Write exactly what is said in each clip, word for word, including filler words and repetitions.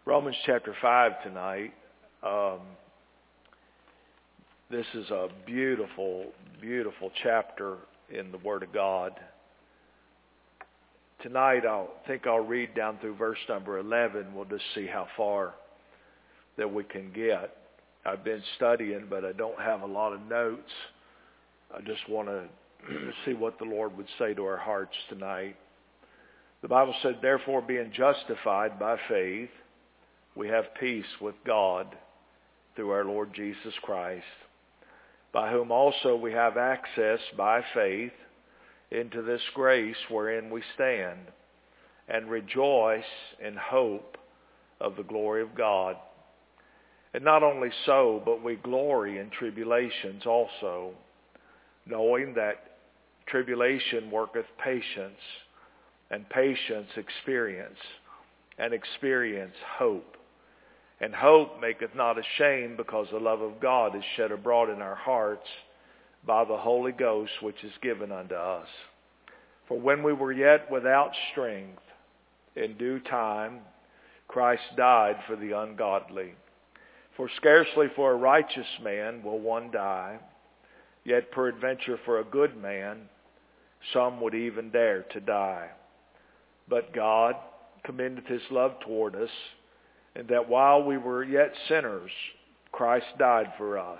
Romans chapter five tonight. Um, this is a beautiful, beautiful chapter in the Word of God. Tonight I think I'll read down through verse number eleven. We'll just see how far that we can get. I've been studying, but I don't have a lot of notes. I just want to see what the Lord would say to our hearts tonight. The Bible said, therefore, being justified by faith, we have peace with God through our Lord Jesus Christ, by whom also we have access by faith into this grace wherein we stand, and rejoice in hope of the glory of God. And not only so, but we glory in tribulations also, knowing that tribulation worketh patience, and patience experience, and experience hope. And hope maketh not ashamed, because the love of God is shed abroad in our hearts by the Holy Ghost, which is given unto us. For when we were yet without strength, in due time Christ died for the ungodly. For scarcely for a righteous man will one die, yet peradventure for a good man some would even dare to die. But God commendeth his love toward us, and that while we were yet sinners, Christ died for us.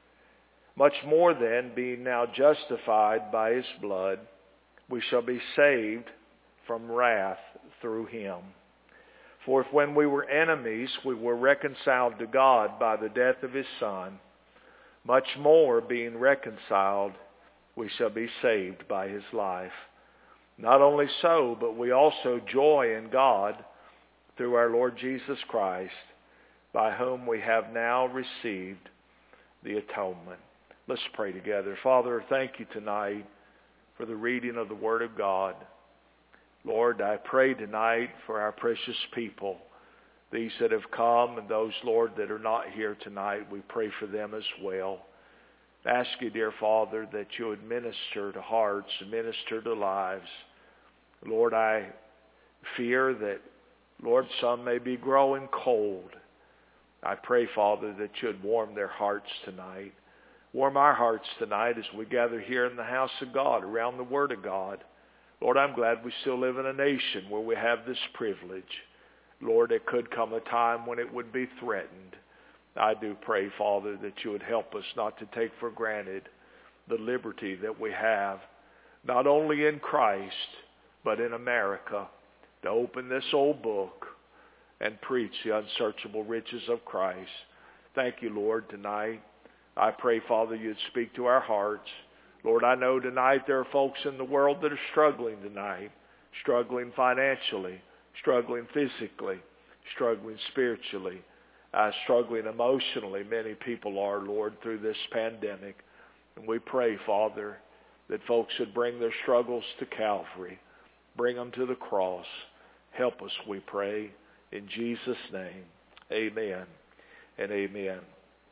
Much more then, being now justified by his blood, we shall be saved from wrath through him. For if when we were enemies, we were reconciled to God by the death of his Son, much more being reconciled, we shall be saved by his life. Not only so, but we also joy in God through our Lord Jesus Christ, by whom we have now received the atonement. Let's pray together. Father, thank you tonight for the reading of the Word of God. Lord, I pray tonight for our precious people, these that have come and those, Lord, that are not here tonight. We pray for them as well. I ask you, dear Father, that you would minister to hearts and minister to lives. Lord, I fear that, Lord, some may be growing cold. I pray, Father, that you would warm their hearts tonight. Warm our hearts tonight as we gather here in the house of God, around the Word of God. Lord, I'm glad we still live in a nation where we have this privilege. Lord, there could come a time when it would be threatened. I do pray, Father, that you would help us not to take for granted the liberty that we have, not only in Christ, but in America, to open this old book and preach the unsearchable riches of Christ. Thank you, Lord, tonight. I pray, Father, you'd speak to our hearts. Lord, I know tonight there are folks in the world that are struggling tonight, struggling financially, struggling physically, struggling spiritually, uh, struggling emotionally. Many people are, Lord, through this pandemic. And we pray, Father, that folks would bring their struggles to Calvary, bring them to the cross. Help us, we pray, in Jesus' name. Amen and amen.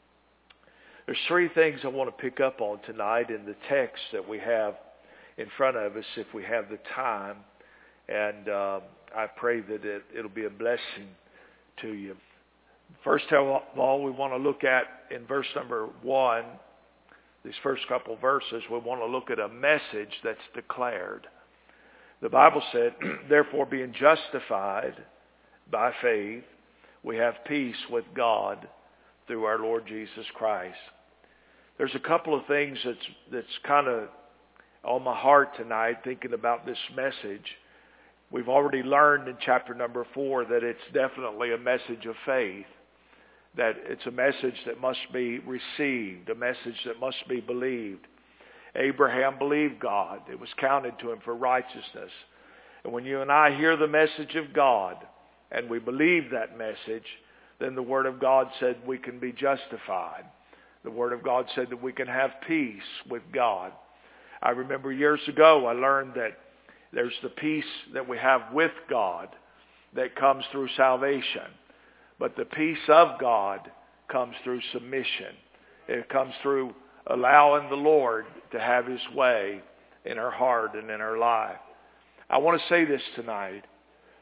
There's three things I want to pick up on tonight in the text that we have in front of us if we have the time. And uh, I pray that it, it'll be a blessing to you. First of all, we want to look at in verse number one, these first couple of verses, we want to look at a message that's declared. The Bible said, therefore being justified by faith, we have peace with God through our Lord Jesus Christ. There's a couple of things that's that's kind of on my heart tonight thinking about this message. We've already learned in chapter number four that it's definitely a message of faith, that it's a message that must be received, a message that must be believed. Abraham believed God. It was counted to him for righteousness. And when you and I hear the message of God and we believe that message, then the Word of God said we can be justified. The Word of God said that we can have peace with God. I remember years ago I learned that there's the peace that we have with God that comes through salvation. But the peace of God comes through submission. It comes through allowing the Lord to have his way in our heart and in our life. I want to say this tonight.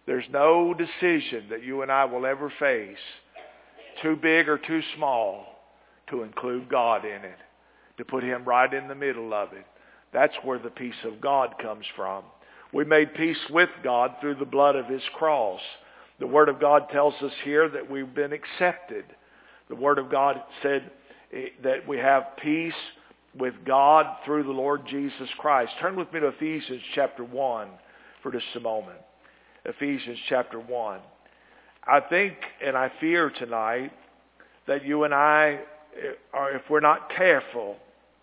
There's no decision that you and I will ever face, too big or too small, to include God in it, to put Him right in the middle of it. That's where the peace of God comes from. We made peace with God through the blood of His cross. The Word of God tells us here that we've been accepted. The Word of God said that we have peace with God through the Lord Jesus Christ. Turn with me to Ephesians chapter one for just a moment. Ephesians chapter one. I think and I fear tonight that you and I, are, if we're not careful,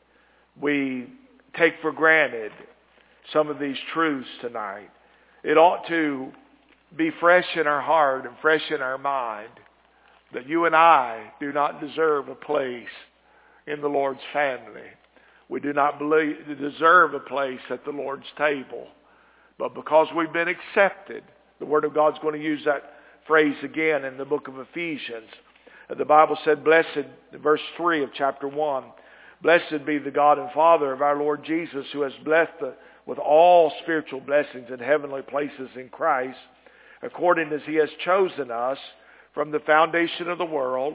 we take for granted some of these truths tonight. It ought to be fresh in our heart and fresh in our mind that you and I do not deserve a place in the Lord's family. We do not believe, deserve a place at the Lord's table. But because we've been accepted, the Word of God's going to use that phrase again in the book of Ephesians. The Bible said, blessed, verse three of chapter one, blessed be the God and Father of our Lord Jesus, who has blessed us with all spiritual blessings in heavenly places in Christ, according as He has chosen us from the foundation of the world,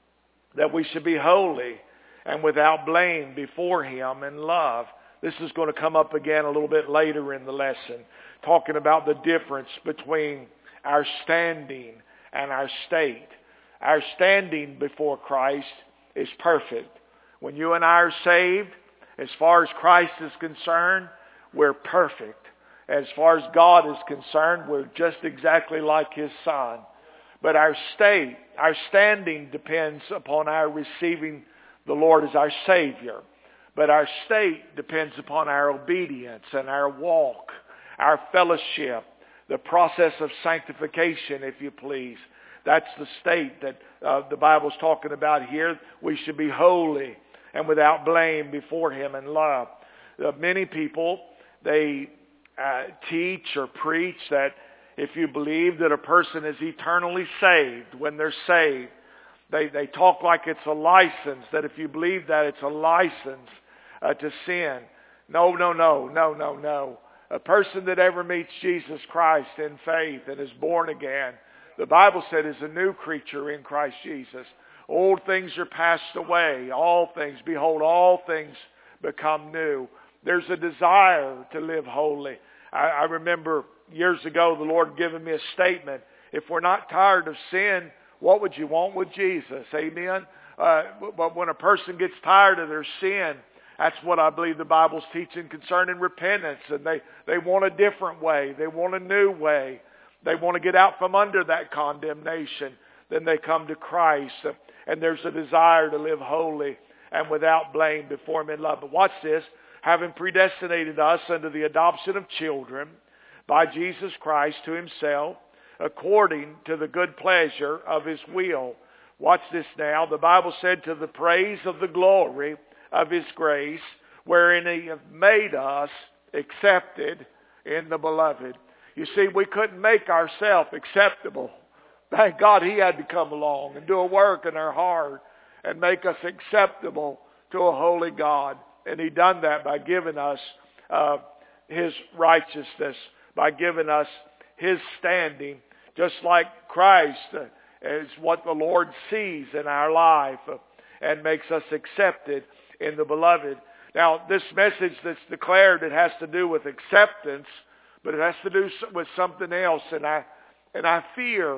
that we should be holy and without blame before Him in love. This is going to come up again a little bit later in the lesson, talking about the difference between our standing and our state. Our standing before Christ is perfect. When you and I are saved, as far as Christ is concerned, we're perfect. As far as God is concerned, we're just exactly like His Son. But our state, our standing depends upon our receiving the Lord as our Savior. But our state depends upon our obedience and our walk, our fellowship, the process of sanctification, if you please. That's the state that uh, the Bible's talking about here. We should be holy and without blame before Him in love. Uh, many people, they uh, teach or preach that if you believe that a person is eternally saved when they're saved, they, they talk like it's a license, that if you believe that, it's a license uh, to sin. No, no, no, no, no, no. A person that ever meets Jesus Christ in faith and is born again, the Bible said is a new creature in Christ Jesus. Old things are passed away. All things, behold, all things become new. There's a desire to live holy. I, I remember years ago the Lord giving me a statement. If we're not tired of sin, what would you want with Jesus? Amen? Uh, but when a person gets tired of their sin, that's what I believe the Bible's teaching concerning repentance. And they, they want a different way. They want a new way. They want to get out from under that condemnation. Then they come to Christ. And there's a desire to live holy and without blame before Him in love. But watch this. Having predestinated us unto the adoption of children by Jesus Christ to Himself, according to the good pleasure of His will. Watch this now. The Bible said, to the praise of the glory of His grace, wherein He hath made us accepted in the beloved. You see, we couldn't make ourselves acceptable. Thank God He had to come along and do a work in our heart and make us acceptable to a holy God. And He done that by giving us uh, His righteousness, by giving us His standing, just like Christ uh, is what the Lord sees in our life uh, and makes us accepted in the beloved. Now, this message that's declared, it has to do with acceptance, but it has to do with something else. And I, and I fear,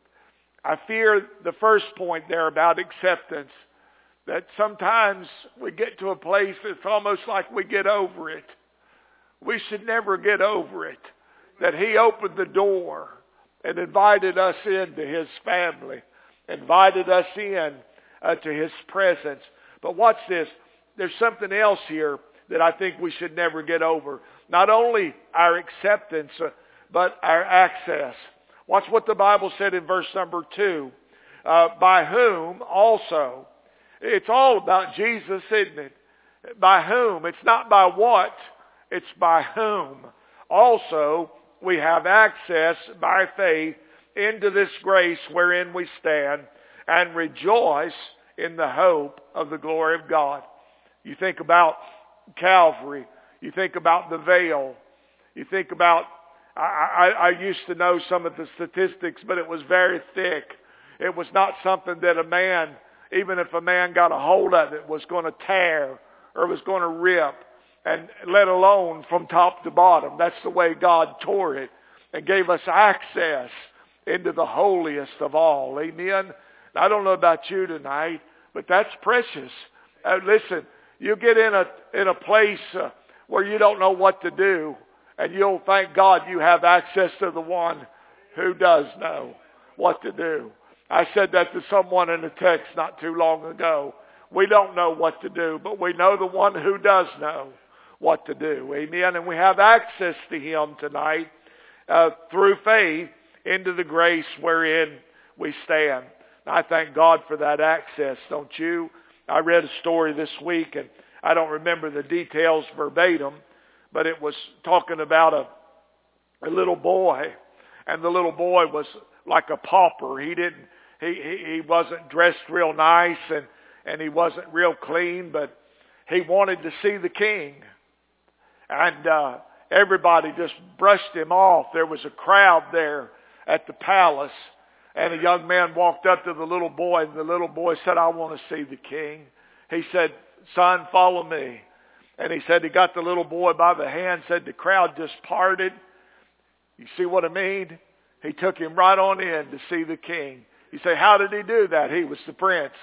I fear the first point there about acceptance, that sometimes we get to a place that's almost like we get over it. We should never get over it. That He opened the door and invited us into His family, invited us in uh, to His presence. But watch this. There's something else here that I think we should never get over. Not only our acceptance, uh, but our access. Watch what the Bible said in verse number two. Uh, by whom also, it's all about Jesus, isn't it? By whom? It's not by what, it's by whom. Also, we have access by faith into this grace wherein we stand and rejoice in the hope of the glory of God. You think about Calvary. You think about the veil. You think about I, I, I used to know some of the statistics, but it was very thick. It was not something that a man, even if a man got a hold of it, was going to tear or was going to rip, and let alone from top to bottom. That's the way God tore it and gave us access into the holiest of all. Amen. I don't know about you tonight, but that's precious. Uh, listen, you get in a in a place uh, where you don't know what to do, and you'll thank God you have access to the one who does know what to do. I said that to someone in a text not too long ago. We don't know what to do, but we know the one who does know what to do. Amen. And we have access to him tonight uh, through faith into the grace wherein we stand. And I thank God for that access, don't you? I read a story this week, and I don't remember the details verbatim, but it was talking about a, a little boy, and the little boy was like a pauper. He didn't, he, he, he wasn't dressed real nice, and, and he wasn't real clean, but he wanted to see the king. And uh, everybody just brushed him off. There was a crowd there at the palace, and a young man walked up to the little boy, and the little boy said, I want to see the king. He said, son, follow me. And he said he got the little boy by the hand, said the crowd just parted. You see what I mean? He took him right on in to see the king. You say, how did he do that? He was the prince.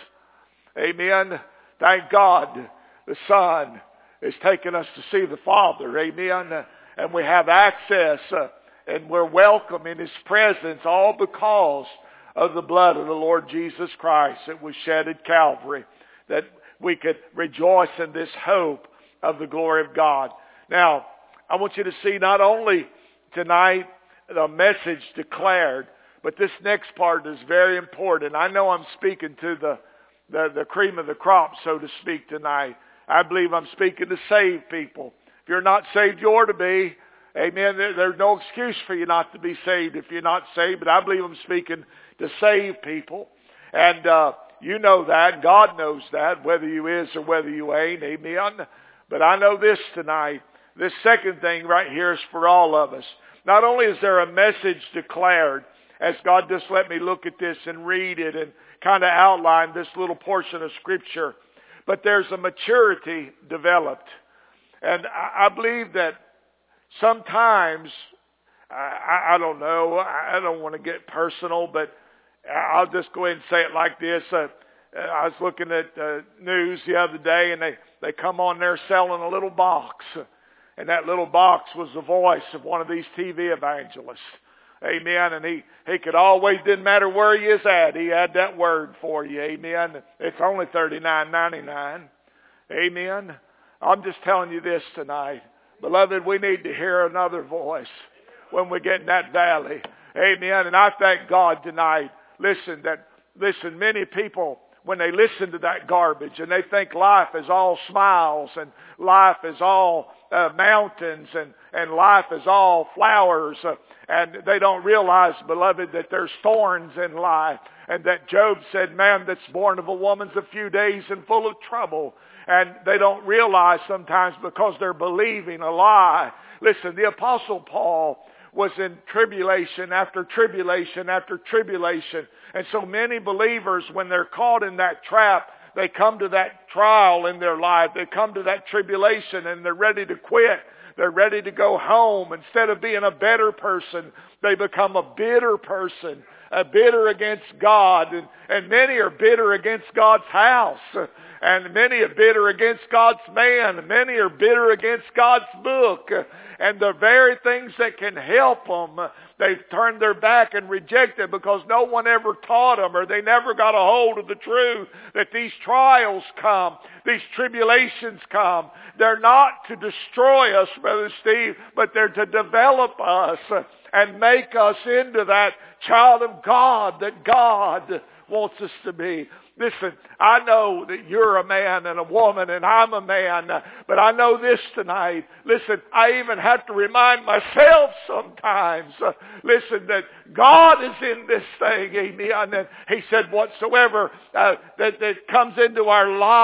Amen. Thank God the Son is taking us to see the Father. Amen. And we have access uh, and we're welcome in his presence, all because of the blood of the Lord Jesus Christ that was shed at Calvary, that we could rejoice in this hope of the glory of God. Now, I want you to see not only tonight the message declared, but this next part is very important. I know I'm speaking to the, the, the cream of the crop, so to speak, tonight. I believe I'm speaking to saved people. If you're not saved, you ought to be. Amen. There, there's no excuse for you not to be saved if you're not saved, but I believe I'm speaking to saved people. And uh, you know that. God knows that, whether you is or whether you ain't. Amen. But I know this tonight. This second thing right here is for all of us. Not only is there a message declared, as God just let me look at this and read it and kind of outline this little portion of Scripture, but there's a maturity developed. And I, I believe that sometimes, I, I don't know, I don't want to get personal, but I'll just go ahead and say it like this. Uh, I was looking at uh, news the other day, and they, they come on there selling a little box. And that little box was the voice of one of these T V evangelists. Amen. And he, he could always, didn't matter where he is at, he had that word for you. Amen. It's only thirty-nine ninety-nine. Amen. I'm just telling you this tonight. Beloved, we need to hear another voice when we get in that valley. Amen. And I thank God tonight. Listen, that, listen, many people, when they listen to that garbage and they think life is all smiles and life is all uh, mountains and, and life is all flowers, uh, and they don't realize, beloved, that there's thorns in life, and that Job said, man that's born of a woman's a few days and full of trouble. And they don't realize sometimes because they're believing a lie. Listen, the Apostle Paul was in tribulation after tribulation after tribulation. And so many believers, when they're caught in that trap, they come to that trial in their life. They come to that tribulation and they're ready to quit. They're ready to go home. Instead of being a better person, they become a bitter person, a bitter against God. And, and many are bitter against God's house. And many are bitter against God's man. Many are bitter against God's book. And the very things that can help them, they've turned their back and rejected because no one ever taught them, or they never got a hold of the truth that these trials come, these tribulations come. They're not to destroy us, Brother Steve, but they're to develop us and make us into that child of God that God wants us to be. Listen, I know that you're a man and a woman and I'm a man, but I know this tonight. Listen, I even have to remind myself sometimes, uh, listen, that God is in this thing, amen. And he said whatsoever uh, that, that comes into our life,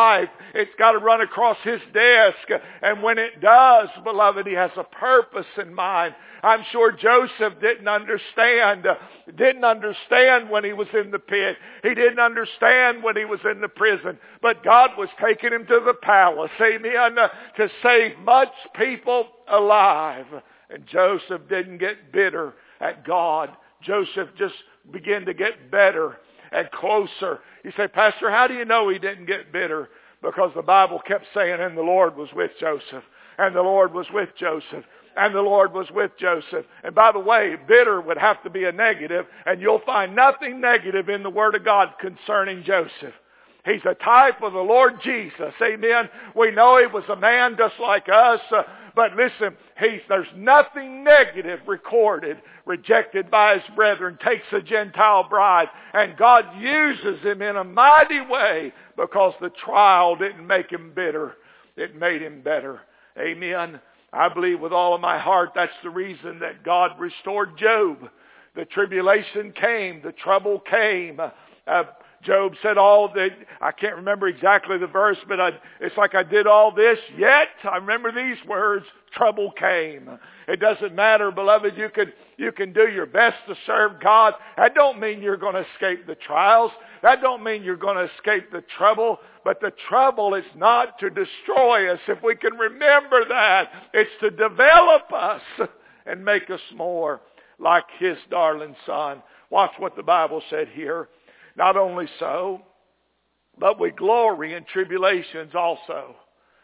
It's got to run across his desk. And when it does, beloved, he has a purpose in mind. I'm sure Joseph didn't understand, uh, didn't understand when he was in the pit. He didn't understand when he was in the prison. But God was taking him to the palace, amen, uh, to save much people alive. And Joseph didn't get bitter at God. Joseph just began to get better and closer. You say, Pastor, how do you know he didn't get bitter? Because the Bible kept saying, and the Lord was with Joseph. And the Lord was with Joseph. And the Lord was with Joseph. And by the way, bitter would have to be a negative, and you'll find nothing negative in the Word of God concerning Joseph. He's a type of the Lord Jesus. Amen. We know he was a man just like us. Uh, but listen, he's, there's nothing negative recorded. Rejected by his brethren, takes a Gentile bride. And God uses him in a mighty way because the trial didn't make him bitter. It made him better. Amen. I believe with all of my heart that's the reason that God restored Job. The tribulation came. The trouble came. Uh, Job said all that, I can't remember exactly the verse, but I, it's like I did all this, yet, I remember these words, trouble came. It doesn't matter, beloved, you can, you can do your best to serve God. That don't mean you're going to escape the trials. That don't mean you're going to escape the trouble. But the trouble is not to destroy us. If we can remember that, it's to develop us and make us more like his darling son. Watch what the Bible said here. Not only so, but we glory in tribulations also.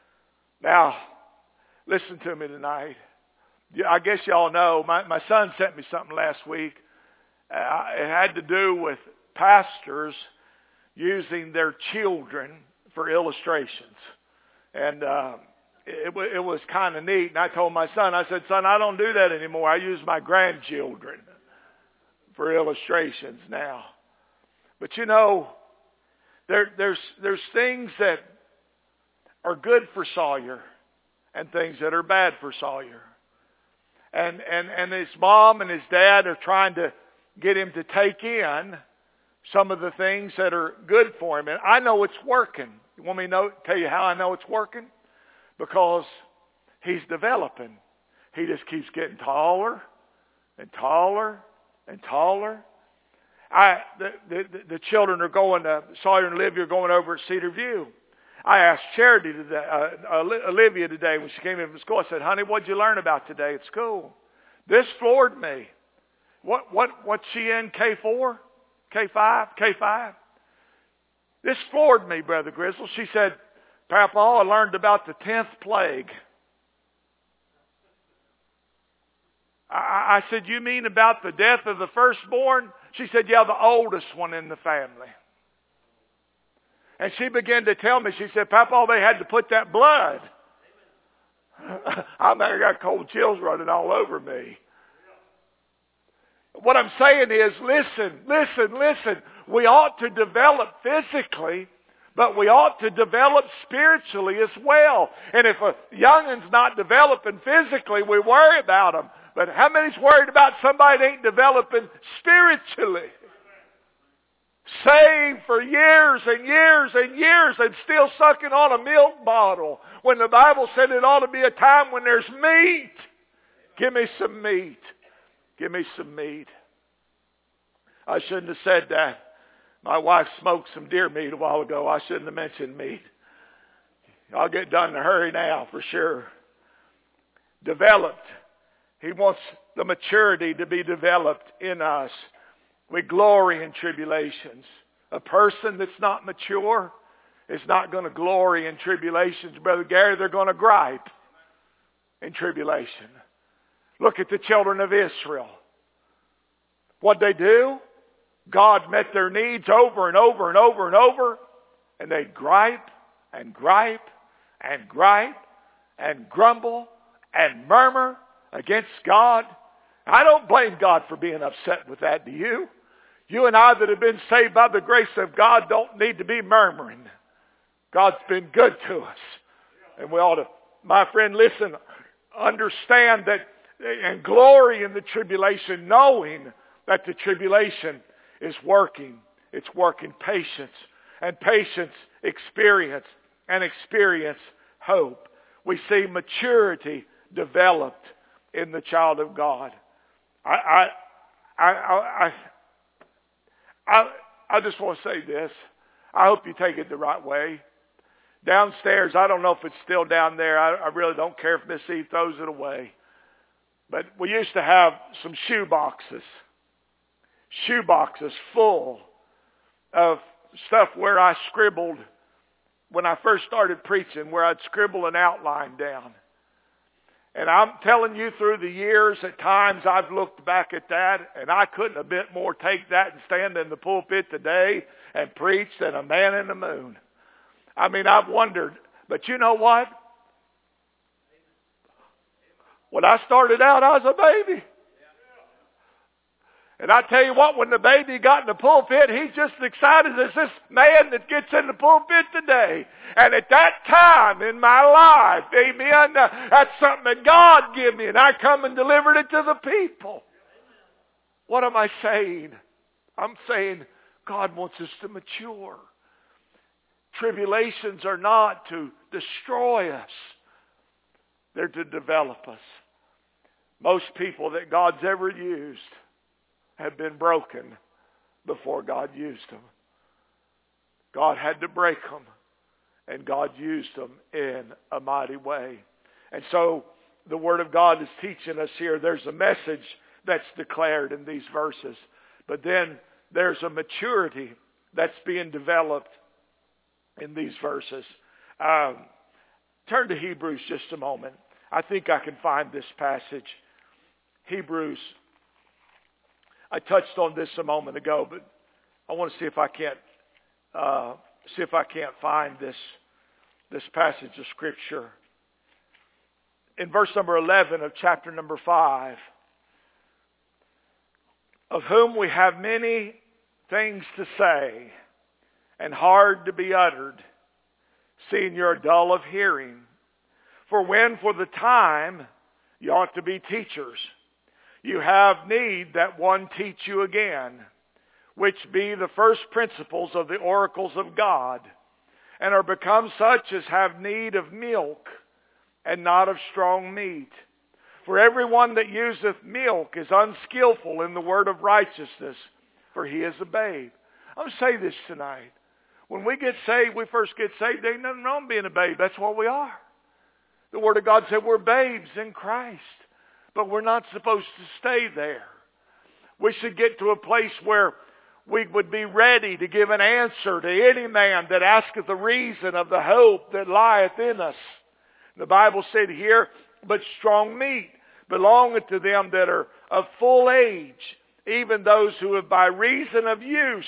Now, listen to me tonight. I guess y'all know, my, my son sent me something last week. Uh, it had to do with pastors using their children for illustrations. And uh, it, it was kind of neat. And I told my son, I said, son, I don't do that anymore. I use my grandchildren for illustrations now. But you know, there, there's, there's things that are good for Sawyer and things that are bad for Sawyer. And, and, and his mom and his dad are trying to get him to take in some of the things that are good for him. And I know it's working. You want me to know, tell you how I know it's working? Because he's developing. He just keeps getting taller and taller and taller. I, the, the, the children are going, to, Sawyer and Olivia are going over at Cedar View. I asked Charity today, uh, Olivia today when she came in from school, I said, honey, what'd you learn about today at school? This floored me. What, what, what's she in, K four? K five? K five? This floored me, Brother Grizzle. She said, Papa, I learned about the tenth plague. I, I said, you mean about the death of the firstborn? She said, yeah, the oldest one in the family. And she began to tell me, she said, Papa, they had to put that blood. I mean, I got cold chills running all over me. What I'm saying is, listen, listen, listen. We ought to develop physically, but we ought to develop spiritually as well. And if a youngin's not developing physically, we worry about them. But how many's worried about somebody that ain't developing spiritually? Saved for years and years and years and still sucking on a milk bottle. When the Bible said it ought to be a time when there's meat. Give me some meat. Give me some meat. I shouldn't have said that. My wife smoked some deer meat a while ago. I shouldn't have mentioned meat. I'll get done in a hurry now for sure. Developed. He wants the maturity to be developed in us. We glory in tribulations. A person that's not mature is not going to glory in tribulations. Brother Gary, they're going to gripe in tribulation. Look at the children of Israel. What'd they do? God met their needs over and over and over and over. And they'd gripe and gripe and gripe and grumble and murmur against God. I don't blame God for being upset with that, do you? You and I that have been saved by the grace of God don't need to be murmuring. God's been good to us. And we ought to, my friend, listen, understand that and glory in the tribulation, knowing that the tribulation is working. It's working patience. And patience, experience. and experience hope. We see maturity developed in the child of God. I, I, I, I, I, I just want to say this. I hope you take it the right way. Downstairs, I don't know if it's still down there. I, I really don't care if Miss Eve throws it away. But we used to have some shoe boxes. Shoe boxes full of stuff where I scribbled when I first started preaching, where I'd scribble an outline down. And I'm telling you, through the years, at times I've looked back at that, and I couldn't a bit more take that and stand in the pulpit today and preach than a man in the moon. I mean, I've wondered, but you know what? When I started out, I was a baby. And I tell you what, when the baby got in the pulpit, he's just as excited as this man that gets in the pulpit today. And at that time in my life, amen, uh, that's something that God gave me, and I come and delivered it to the people. What am I saying? I'm saying God wants us to mature. Tribulations are not to destroy us. They're to develop us. Most people that God's ever used have been broken before God used them. God had to break them, and God used them in a mighty way. And so the Word of God is teaching us here. There's a message that's declared in these verses, but then there's a maturity that's being developed in these verses. Um, turn to Hebrews just a moment. I think I can find this passage. Hebrews. I touched on this a moment ago, but I want to see if I can't uh, see if I can't find this this passage of Scripture. In verse number eleven of chapter number five, of whom we have many things to say and hard to be uttered, seeing you're dull of hearing. For when for the time you ought to be teachers, you have need that one teach you again, which be the first principles of the oracles of God, and are become such as have need of milk, and not of strong meat. For everyone that useth milk is unskillful in the word of righteousness, for he is a babe. I'm going to say this tonight. When we get saved, we first get saved, there ain't nothing wrong being a babe. That's what we are. The Word of God said we're babes in Christ. But we're not supposed to stay there. We should get to a place where we would be ready to give an answer to any man that asketh the reason of the hope that lieth in us. The Bible said here, but strong meat belongeth to them that are of full age, even those who have by reason of use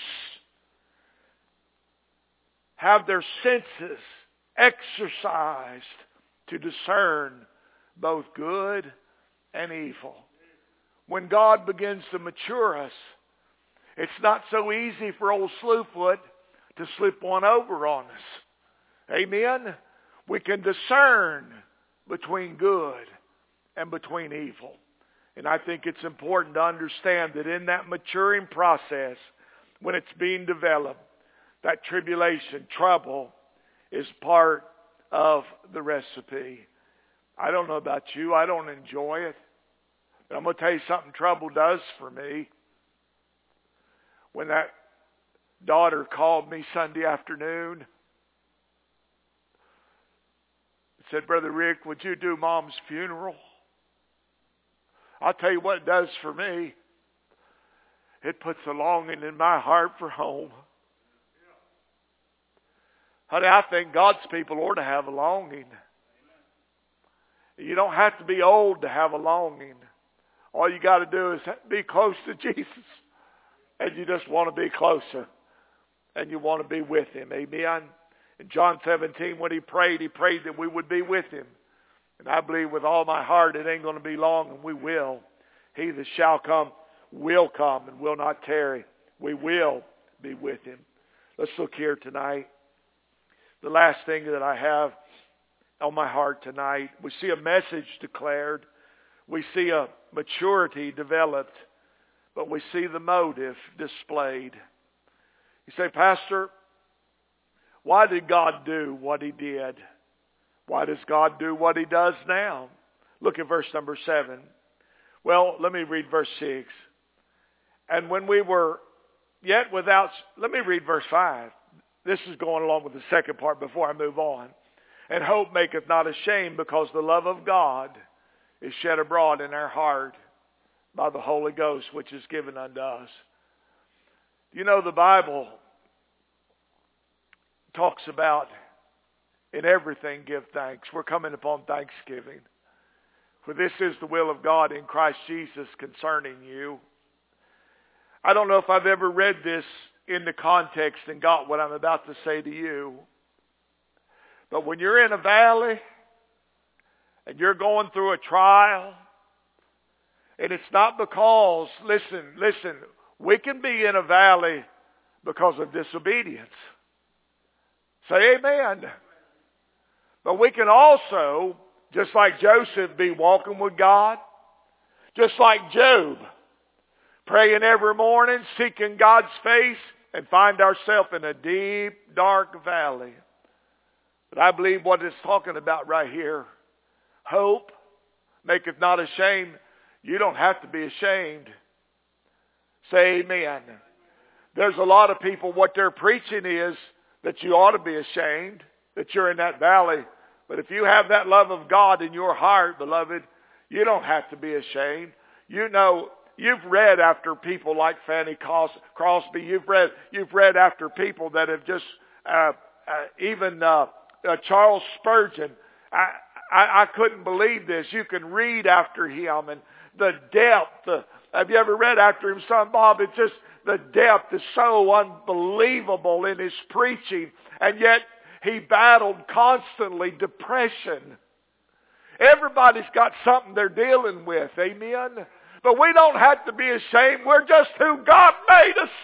have their senses exercised to discern both good and evil. When God begins to mature us, it's not so easy for old Slewfoot to slip one over on us. Amen? We can discern between good and between evil. And I think it's important to understand that in that maturing process, when it's being developed, that tribulation, trouble, is part of the recipe. I don't know about you. I don't enjoy it. But I'm going to tell you something trouble does for me. When that daughter called me Sunday afternoon and said, Brother Rick, would you do Mom's funeral? I'll tell you what it does for me. It puts a longing in my heart for home. Honey, I think God's people ought to have a longing. You don't have to be old to have a longing. All you got to do is be close to Jesus. And you just want to be closer. And you want to be with Him. Amen. In John seventeen, when He prayed, He prayed that we would be with Him. And I believe with all my heart it ain't going to be long, and we will. He that shall come will come and will not tarry. We will be with Him. Let's look here tonight. The last thing that I have on my heart tonight, we see a message declared. We see a maturity developed. But we see the motive displayed. You say, Pastor, Why did God do what he did? Why does God do what he does now? Look at verse number seven. Well, let me read verse six. And when we were yet without, let me read verse five. This is going along with the second part before I move on. And hope maketh not ashamed, because the love of God is shed abroad in our heart by the Holy Ghost, which is given unto us. You know, the Bible talks about in everything give thanks. We're coming upon Thanksgiving. For this is the will of God in Christ Jesus concerning you. I don't know if I've ever read this in the context and got what I'm about to say to you. But when you're in a valley and you're going through a trial, and it's not because, listen, listen, we can be in a valley because of disobedience. Say amen. But we can also, just like Joseph, be walking with God. Just like Job, praying every morning, seeking God's face, and find ourselves in a deep, dark valley. But I believe what it's talking about right here, hope maketh not ashamed. You don't have to be ashamed. Say amen. There's a lot of people, what they're preaching is that you ought to be ashamed that you're in that valley. But if you have that love of God in your heart, beloved, you don't have to be ashamed. You know, you've read after people like Fanny Crosby. You've read, you've read after people that have just, uh, uh, even uh, uh, Charles Spurgeon. I, I, I couldn't believe this. You can read after him and the depth. Uh, have you ever read after him, son Bob? It's just the depth is so unbelievable in his preaching. And yet he battled constantly depression. Everybody's got something they're dealing with. Amen. But we don't have to be ashamed. We're just who God made us.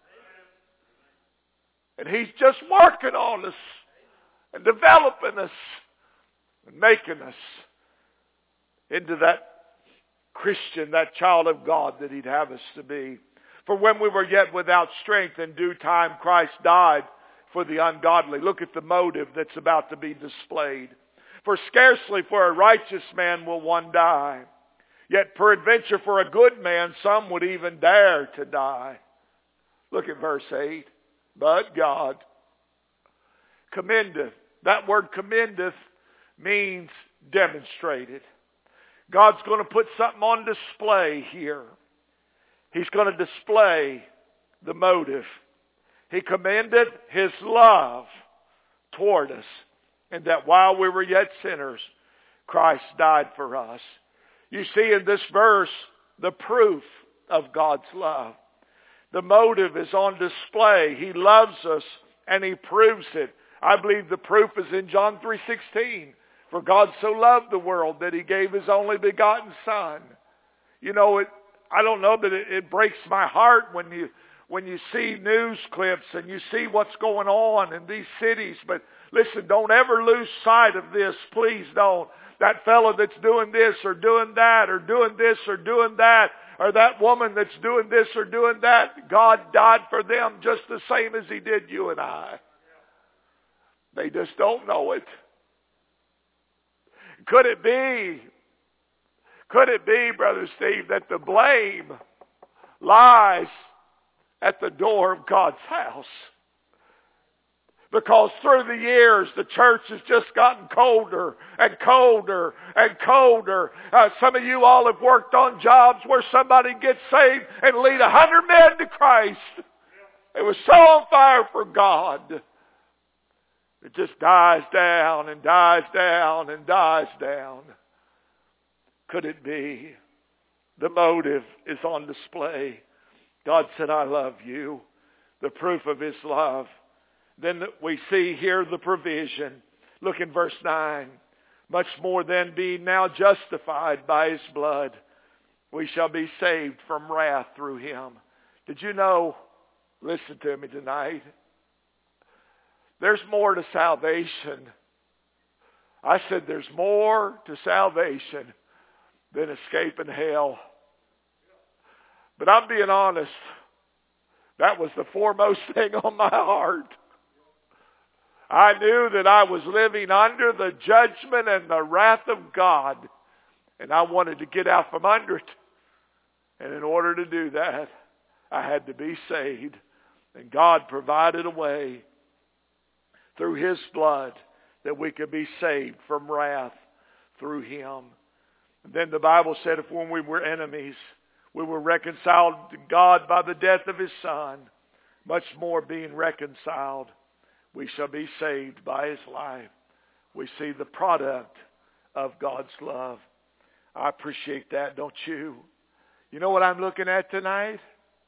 And he's just working on us and developing us and making us into that Christian, that child of God that he'd have us to be. For when we were yet without strength, in due time Christ died for the ungodly. Look at the motive that's about to be displayed. For scarcely for a righteous man will one die. Yet peradventure for a good man some would even dare to die. Look at verse eight. But God commendeth. That word commendeth means demonstrated. God's going to put something on display here. He's going to display the motive. He commended his love toward us, and that while we were yet sinners, Christ died for us. You see in this verse the proof of God's love. The motive is on display. He loves us and he proves it. I believe the proof is in John three sixteen. For God so loved the world that he gave his only begotten Son. You know, it, I don't know, but it, it breaks my heart when you when you see news clips and you see what's going on in these cities. But listen, don't ever lose sight of this. Please don't. That fellow that's doing this or doing that or doing this or doing that, or that woman that's doing this or doing that, God died for them just the same as he did you and I. They just don't know it. Could it be, could it be, Brother Steve, that the blame lies at the door of God's house? Because through the years, the church has just gotten colder and colder and colder. Uh, some of you all have worked on jobs where somebody gets saved and lead a hundred men to Christ. It was so on fire for God. It just dies down and dies down and dies down. Could it be the motive is on display? God said, I love you. The proof of his love. Then we see here the provision. Look in verse nine. Much more than being now justified by his blood, we shall be saved from wrath through him. Did you know, listen to me tonight, there's more to salvation. I said there's more to salvation than escaping hell. But I'm being honest, that was the foremost thing on my heart. I knew that I was living under the judgment and the wrath of God, and I wanted to get out from under it. And in order to do that, I had to be saved. And God provided a way through His blood that we could be saved from wrath through Him. And then the Bible said if when we were enemies, we were reconciled to God by the death of His Son, much more being reconciled, we shall be saved by His life. We see the product of God's love. I appreciate that, don't you? You know what I'm looking at tonight?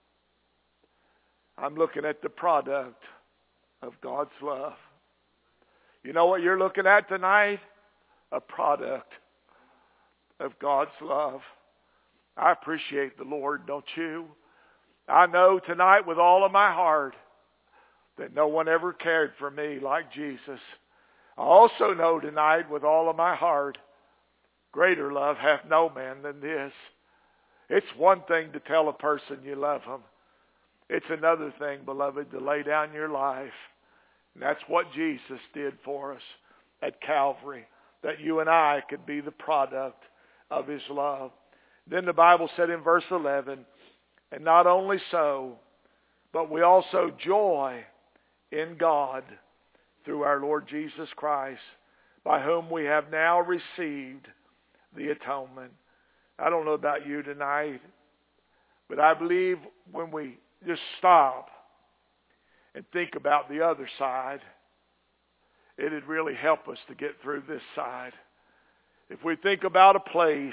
I'm looking at the product of God's love. You know what you're looking at tonight? A product of God's love. I appreciate the Lord, don't you? I know tonight with all of my heart that no one ever cared for me like Jesus. I also know tonight with all of my heart, greater love hath no man than this. It's one thing to tell a person you love them. It's another thing, beloved, to lay down your life. And that's what Jesus did for us at Calvary, that you and I could be the product of His love. Then the Bible said in verse eleven, and not only so, but we also joy in God through our Lord Jesus Christ, by whom we have now received the atonement. I don't know about you tonight, but I believe when we just stop and think about the other side, it'd really help us to get through this side. If we think about a place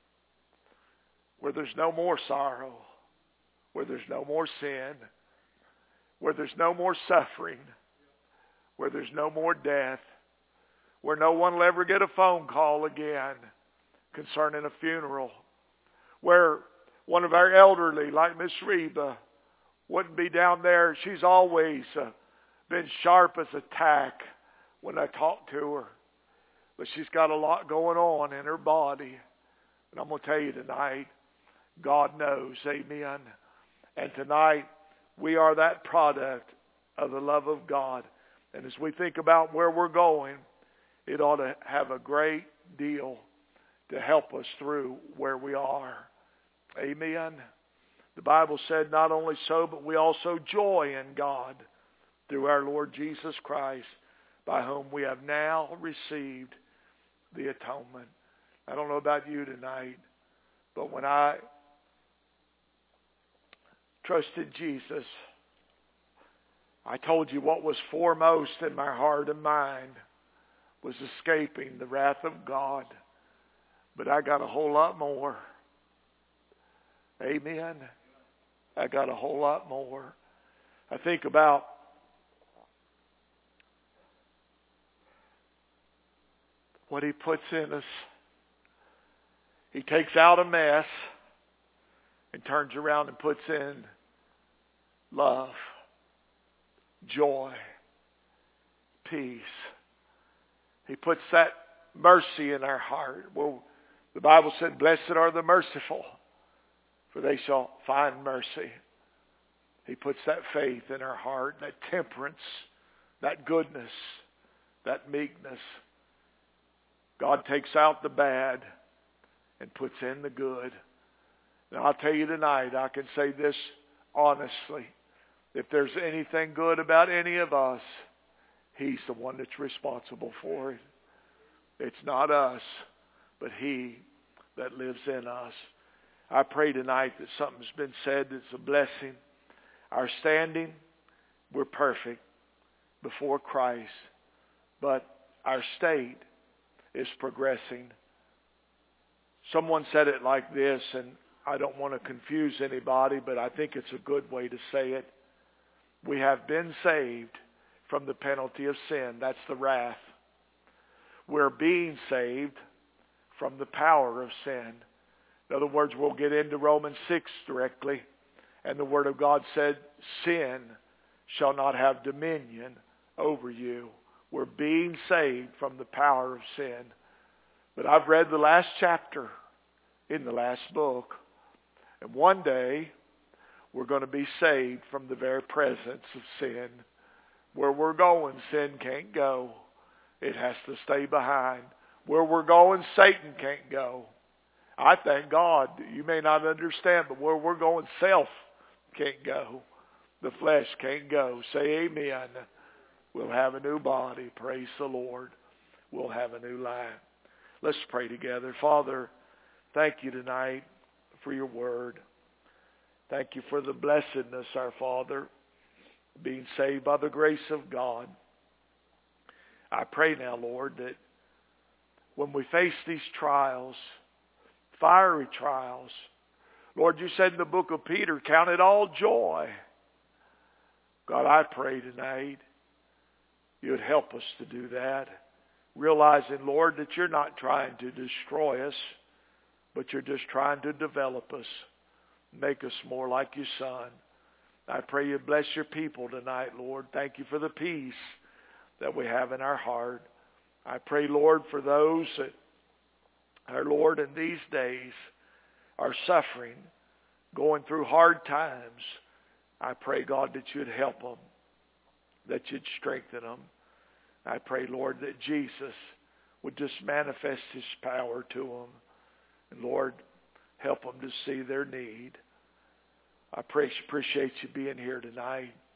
where there's no more sorrow, where there's no more sin, where there's no more suffering, where there's no more death, where no one will ever get a phone call again concerning a funeral, where one of our elderly, like Miss Reba, wouldn't be down there. She's always uh, been sharp as a tack when I talk to her. But she's got a lot going on in her body. And I'm going to tell you tonight, God knows, amen. And tonight, we are that product of the love of God. And as we think about where we're going, it ought to have a great deal to help us through where we are. Amen. The Bible said not only so, but we also joy in God through our Lord Jesus Christ, by whom we have now received the atonement. I don't know about you tonight, but when I trusted Jesus, I told you what was foremost in my heart and mind was escaping the wrath of God. But I got a whole lot more. Amen. I got a whole lot more. I think about what He puts in us. He takes out a mess and turns around and puts in love, joy, peace. He puts that mercy in our heart. Well, the Bible said, blessed are the merciful, for they shall find mercy. He puts that faith in our heart, that temperance, that goodness, that meekness. God takes out the bad and puts in the good. And I'll tell you tonight, I can say this honestly. If there's anything good about any of us, He's the one that's responsible for it. It's not us, but He that lives in us. I pray tonight that something's been said that's a blessing. Our standing, we're perfect before Christ, but our state is progressing. Someone said it like this, and I don't want to confuse anybody, but I think it's a good way to say it. We have been saved from the penalty of sin. That's the wrath. We're being saved from the power of sin. In other words, we'll get into Romans six directly. And the Word of God said, sin shall not have dominion over you. We're being saved from the power of sin. But I've read the last chapter in the last book. And one day, we're going to be saved from the very presence of sin. Where we're going, sin can't go. It has to stay behind. Where we're going, Satan can't go. I thank God. You may not understand, but where we're going, self can't go. The flesh can't go. Say amen. We'll have a new body. Praise the Lord. We'll have a new life. Let's pray together. Father, thank you tonight for your word. Thank you for the blessedness, our Father, being saved by the grace of God. I pray now, Lord, that when we face these trials, fiery trials, Lord, you said in the book of Peter, count it all joy. God, I pray tonight you would help us to do that, realizing, Lord, that you're not trying to destroy us, but you're just trying to develop us, make us more like your Son. I pray you bless your people tonight, Lord. Thank you for the peace that we have in our heart. I pray, Lord, for those that, our Lord, in these days are suffering, going through hard times. I pray, God, that you'd help them, that you'd strengthen them. I pray, Lord, that Jesus would just manifest his power to them. And, Lord, help them to see their need. I pray, appreciate you being here tonight.